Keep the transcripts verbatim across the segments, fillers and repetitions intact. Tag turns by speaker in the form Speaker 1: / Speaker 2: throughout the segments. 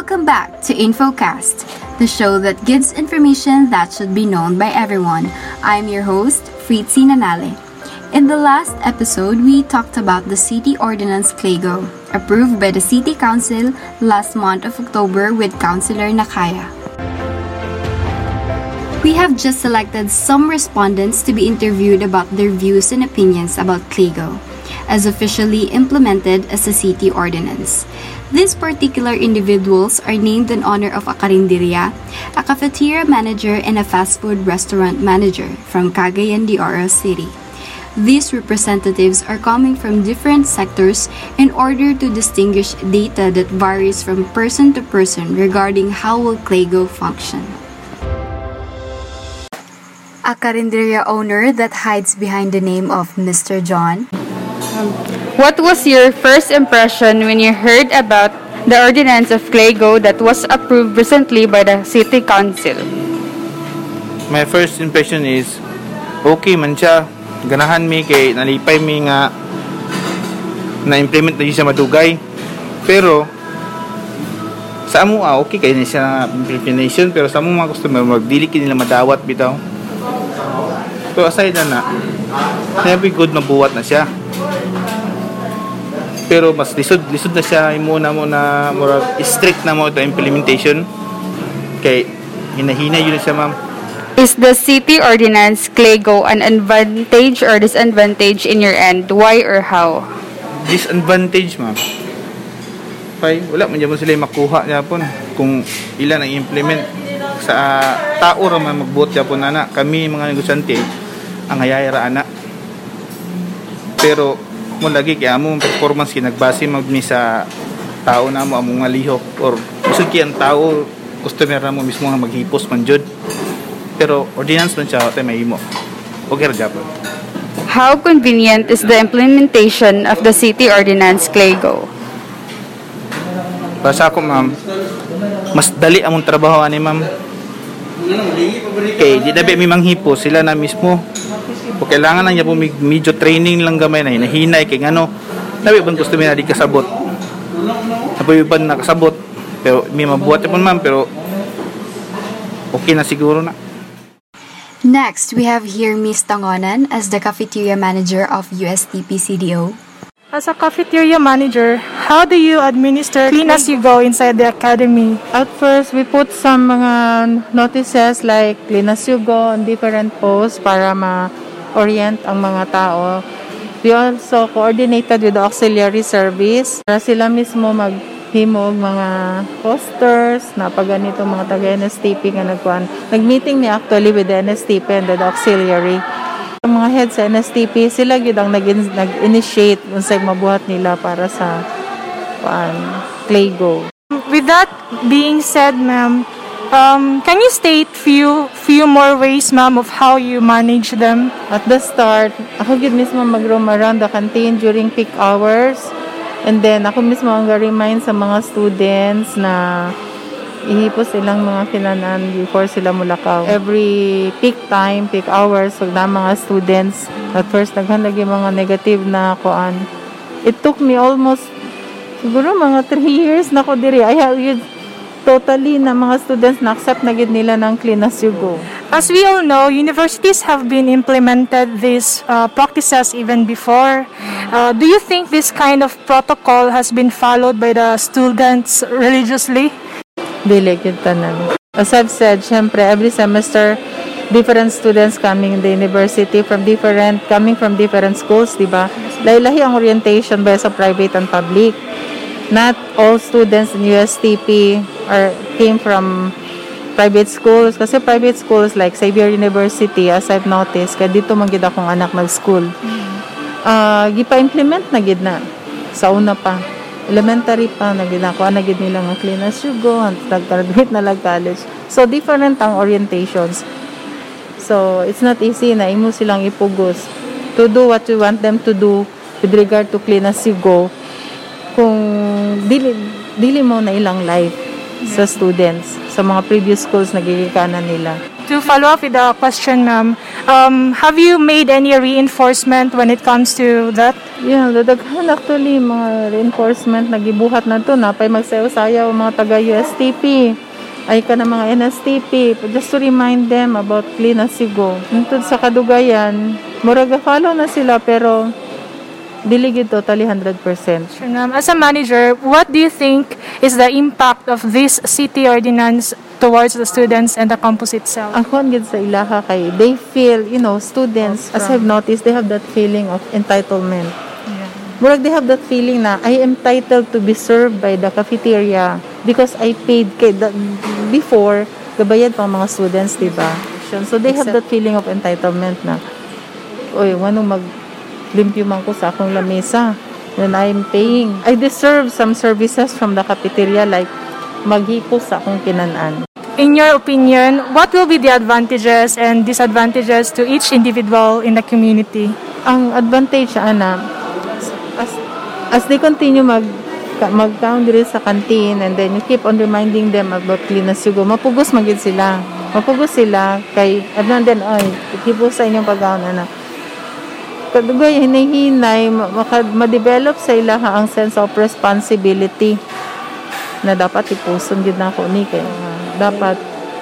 Speaker 1: Welcome back to InfoCast, the show that gives information that should be known by everyone. I'm your host, Fritzi Nanale. In the last episode, we talked about the City Ordinance Clego, approved by the City Council last month of October with Councilor Nakaya. We have just selected some respondents to be interviewed about their views and opinions about Clego, as officially implemented as a city ordinance. These particular individuals are named in honor of a karinderya, a cafeteria manager, and a fast food restaurant manager from Cagayan de Oro City. These representatives are coming from different sectors in order to distinguish data that varies from person to person regarding how will Clego function. A karinderya owner that hides behind the name of Mister John.
Speaker 2: What was your first impression when you heard about the ordinance of Clego that was approved recently by the City Council?
Speaker 3: My first impression is, okay man siya. Ganahan mi kay nalipay mi nga na-implement na siya madugay. Pero, sa amo ah, okay kay na siya implementation, pero sa amo mga customer, magdili nila madawat bitaw. Pero aside na na, never good mabuhat na siya. Pero mas lisod lisod na siya imo na mo na murag strict na mo ito implementation kay hinahina yun siya ma'am.
Speaker 2: Is the city ordinance Clego an advantage or disadvantage in your end? Why or how?
Speaker 3: Disadvantage ma'am. Kay wala man gyud sila makuha gyapon kung ilan ang implement sa tao ra man magbuot gyapon ana kami mga negosyante ang hayayra ana. Pero mo lagi kaya mo performance kinagbase magni sa tao na mo among malihok or isud ki ang tao customer na mo mismo nga maghipos man jud, pero ordinance man siya tay mahimo okay ra gyapon.
Speaker 2: How convenient is the implementation of the city ordinance Clego?
Speaker 3: Para sa ako ma'am, mas dali among trabaho ani ma'am, kay di dabi mi manghipos sila na mismo. O kailangan lang niya po medyo training lang gamay na hinahinay kay ano nabi ban customer na di kasabot nabi ban nakasabot pero may mabuhat po ma'am pero okay na siguro na.
Speaker 1: Next, we have here Miss Tangonan as the cafeteria manager of U S T P C D O.
Speaker 4: As a cafeteria manager, how do you administer clean as you go inside the academy?
Speaker 5: At first, we put some mga notices like clean as you go on different posts para ma-orient ang mga tao. We also coordinated with the auxiliary service para sila mismo maghimog mga posters na pag ganito mga taga-N S T P nga nagkuhan. Nag-meeting ni actually with the N S T P and the auxiliary. Ang mga heads sa N S T P, sila yun ang nag-initiate unsay mabuhat nila para sa kuan Clego.
Speaker 4: With that being said, ma'am, um, can you state few few more ways, ma'am, of how you manage them?
Speaker 5: At the start, ako yun mismo mag-roam around the canteen during peak hours. And then, ako mismo ang remind sa mga students na ihipos silang mga kinanan before sila mulakaw. Every peak time, peak hours, wag na mga students. At first, naghanag yung mga negative na kuan. It took me almost, siguro mga three years na ko diri. I have yun, totally na mga students na accept na gid nila ng clean as you go.
Speaker 4: As we all know, universities have been implemented these uh, practices even before. Uh, do you think this kind of protocol has been followed by the students religiously?
Speaker 5: Dili gyud tanan. As I've said, syempre every semester different students coming in the university from different coming from different schools, di ba? Lahi-lahi ang orientation ba sa private and public. Not all students in U S T P are came from private schools kasi private schools like Xavier University, as I've noticed, kaya dito man gid akong anak nag-school. Uh, gipa-implement na gid na sa una pa. Elementary pa, naginakuha na gid nila nga clean as you go, nag-graduate na lang college. So, different ang orientations. So, it's not easy na imo silang ipugos to do what you want them to do with regard to clean as you go kung dili, dili mo na ilang life sa students, sa mga previous schools nagigikanan nila.
Speaker 4: To follow up with the question, ma'am, um, have you made any reinforcement when it comes to that?
Speaker 5: Yeah, dadaghan actually mga reinforcement nagibuhat na to na pay magsayaw-sayaw mga taga U S T P. Ay ka na mga N S T P just to remind them about clean as you go. Untud sa kadugayan, murag follow na sila pero dili gid totally one hundred percent.
Speaker 4: Sure, ma'am. As a manager, what do you think is the impact of this city ordinance towards the students and the campus itself?
Speaker 5: Ako gid sa ilaha kay they feel, you know, students as I've noticed, they have that feeling of entitlement. Murag they have that feeling na I am entitled to be served by the cafeteria because I paid kay the, before gabayad pang mga students, di ba? So they have that feeling of entitlement na oy, wano mag limpyo man ko sa akong lamesa when I'm paying. I deserve some services from the cafeteria like maghipos sa akong kinanan.
Speaker 4: In your opinion, what will be the advantages and disadvantages to each individual in the community?
Speaker 5: Ang advantage ana as as they continue mag mag-count diri sa canteen and then you keep on reminding them about clean as you go, mapugos magid sila. Mapugos sila kay abnan din ay hipos sa inyong pag-count ana. Kadugay hinay-hinay ma-develop sa ilaha ang sense of responsibility na dapat ipuson gid nako ni kay uh, dapat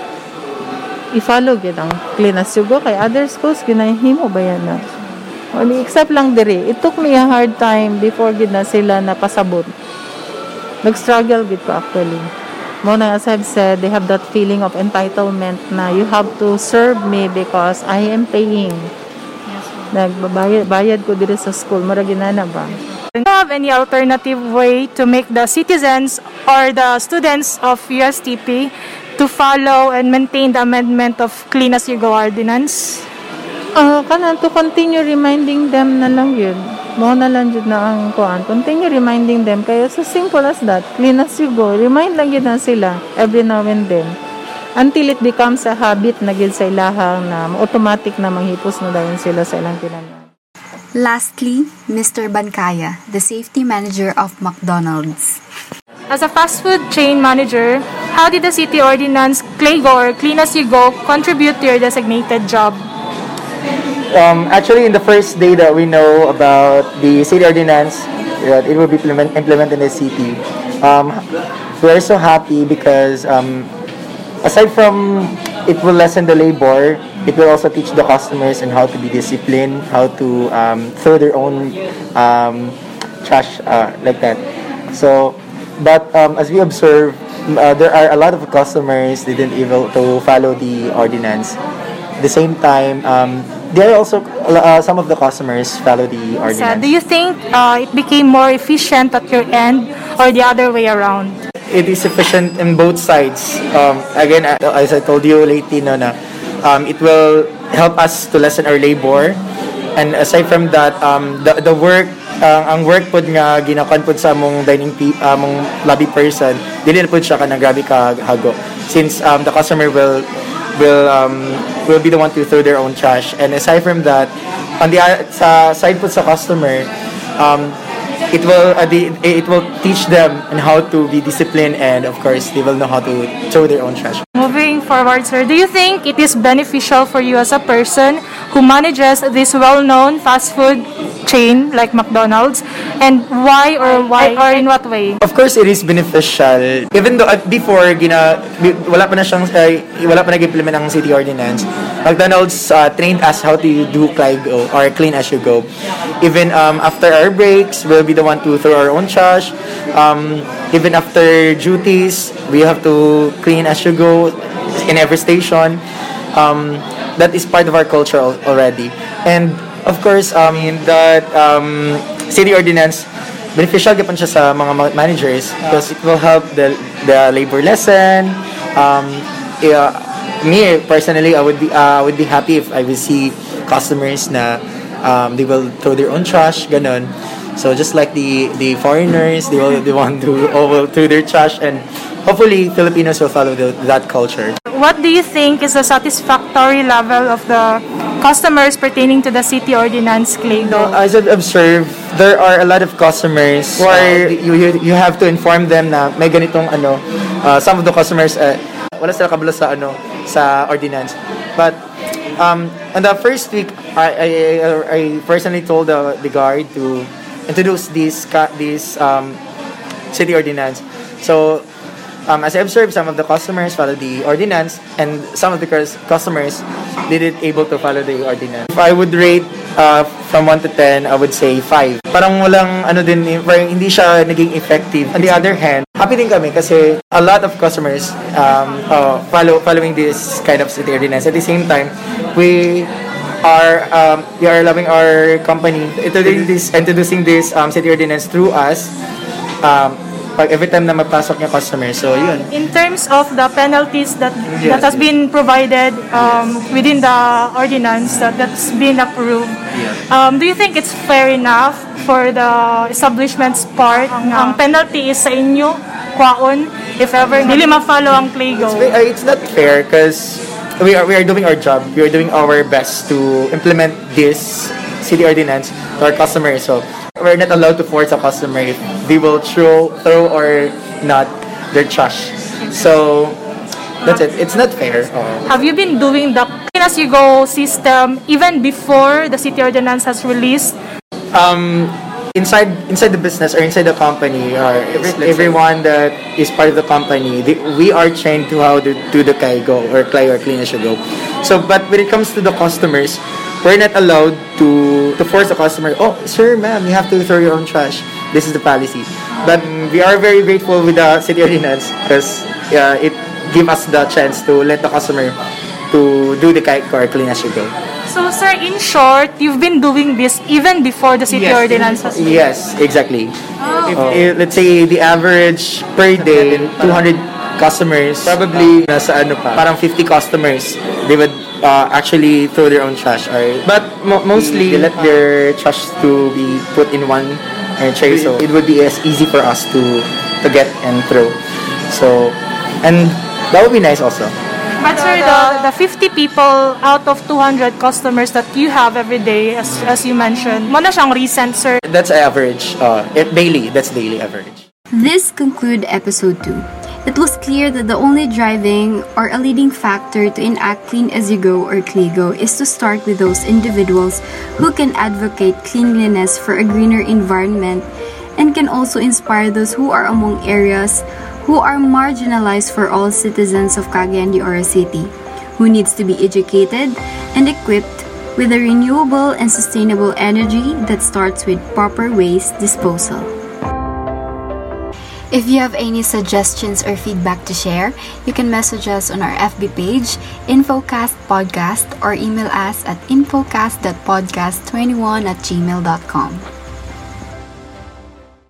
Speaker 5: i-follow gid ang clean as you go kay other schools ginahimo ba yan na only except lang diri it took me a hard time before gid na sila napasabot nag-struggle gid ko actually mo na as I've said they have that feeling of entitlement na you have to serve me because I am paying nagbabayad bayad ko diri sa school mura ginana ba.
Speaker 4: Do you have any alternative way to make the citizens or the students of U S T P to follow and maintain the amendment of Clean as You Go ordinance?
Speaker 5: Ah, uh, kanan to continue reminding them na lang yun. Mo na lang jud na ang kuan. Continue reminding them kaya so simple as that. Clean as you go. Remind lang yun na sila every now and then. Until it becomes a habit na gid sa ilahang na automatic na manghipos na dayon sila sa ilang kinanan.
Speaker 1: Lastly, Mister Bancaya, the safety manager of McDonald's.
Speaker 4: As a fast food chain manager, how did the city ordinance Claygo or Clean as You Go contribute to your designated job?
Speaker 6: Um, actually, in the first day that we know about the city ordinance, that it will be implement, implemented in the city, um, we are so happy because um, aside from it will lessen the labor, it will also teach the customers on how to be disciplined, how to um, throw their own um, trash uh, like that. So, but um, as we observe, uh, there are a lot of customers they didn't able to follow the ordinance. At the same time, um, there are also uh, some of the customers follow the ordinance.
Speaker 4: So, do you think uh, it became more efficient at your end or the other way around?
Speaker 6: It is efficient in both sides. Um, again, as I told you lately, no, na, um, it will help us to lessen our labor. And aside from that, um, the the work, uh, ang work pod nga ginakan pod sa among dining pe- among lobby person, dili na pod siya kana grabe ka hago. Since um, the customer will will um, will be the one to throw their own trash. And aside from that, on the sa side pod sa customer, um, it will uh, the, it will teach them on how to be disciplined, and of course they will know how to throw their own trash.
Speaker 4: Moving forward, sir, do you think it is beneficial for you as a person who manages this well-known fast food chain like McDonald's, and why or why or in what way?
Speaker 6: Of course, it is beneficial. Even though uh, before gina wala pa na siyang uh, wala pa nag-implement ang city ordinance, McDonald's uh, trained us how to do Claygo or clean as you go. Even um, after our breaks, we'll be the one to throw our own trash. Um, even after duties, we have to clean as you go in every station. Um, that is part of our culture al- already. And of course, um, in that um, city ordinance, beneficial gapan siya sa mga managers because it will help the the labor lesson. Um, yeah, me personally, I would be uh, I would be happy if I would see customers na um, they will throw their own trash, ganon. So just like the, the foreigners, they will they want to all will throw their trash, and hopefully Filipinos will follow the, that culture.
Speaker 4: What do you think is the satisfactory level of the customers pertaining to the city ordinance, Claygo?
Speaker 6: As I've observed, there are a lot of customers where you, you you have to inform them na may ganitong ano. Uh, some of the customers uh, wala sila kabalo sa ano sa ordinance, but um, on the first week, I I, I personally told the, the guard to introduce this ca- this um, city ordinance. So um, as I observed, some of the customers follow the ordinance, and some of the cus- customers didn't able to follow the ordinance. If I would rate uh, from one to ten, I would say five. Parang walang ano din, parang hindi siya naging effective. On the other hand, happy din kami kasi a lot of customers um, uh, follow following this kind of city ordinance. At the same time, we are um, we are allowing our company introducing this introducing this um, city ordinance through us. Um, pag every time na mapasok yung customer. So, yun.
Speaker 4: In terms of the penalties that
Speaker 6: Yes.
Speaker 4: that has been provided um, within the ordinance that, that's been approved, um, do you think it's fair enough for the establishment's part? Ang penalty is sa inyo, kwaon, if ever hindi ma-follow ang Claygo.
Speaker 6: It's, uh, it's not fair because we are we are doing our job. We are doing our best to implement this city ordinance to our customers. So, we're not allowed to force a customer if they will throw, throw or not their trash. So, that's it. It's not fair. Uh,
Speaker 4: Have you been doing the clean as you go system even before the city ordinance has released?
Speaker 6: um, inside inside the business or inside the company, or every, everyone that is part of the company, they, we are trained to how to do the Kaigo or Clay or Clean as you go. So, but when it comes to the customers, we're not allowed to to force the customer. Oh, sir, ma'am, you have to throw your own trash. This is the policy. But we are very grateful with the city ordinance because uh, it gives us the chance to let the customer to do the Kaigo or Clean as you go.
Speaker 4: So, sir, in short, you've been doing this even before the city ordinance has been.
Speaker 6: Yes, exactly. If, eh, let's say the average per day, two hundred customers, probably nasa ano pa, parang fifty customers, they would uh, actually throw their own trash. Or, but mo- mostly, they let their trash to be put in one uh, tray, so it would be as easy for us to to get and throw. So, and that would be nice also.
Speaker 4: But sir, the, the fifty people out of two hundred customers that you have every day, as as you mentioned, mo na siyang recent, sir.
Speaker 6: That's average. Uh, it, daily. That's daily average.
Speaker 1: This conclude episode two. It was clear that the only driving or a leading factor to enact Clean As You Go or CLYGO is to start with those individuals who can advocate cleanliness for a greener environment and can also inspire those who are among areas who are marginalized for all citizens of Cagayan de Oro City, who needs to be educated and equipped with a renewable and sustainable energy that starts with proper waste disposal. If you have any suggestions or feedback to share, you can message us on our F B page, Infocast Podcast, or email us at infocast dot podcast twenty-one at gmail dot com.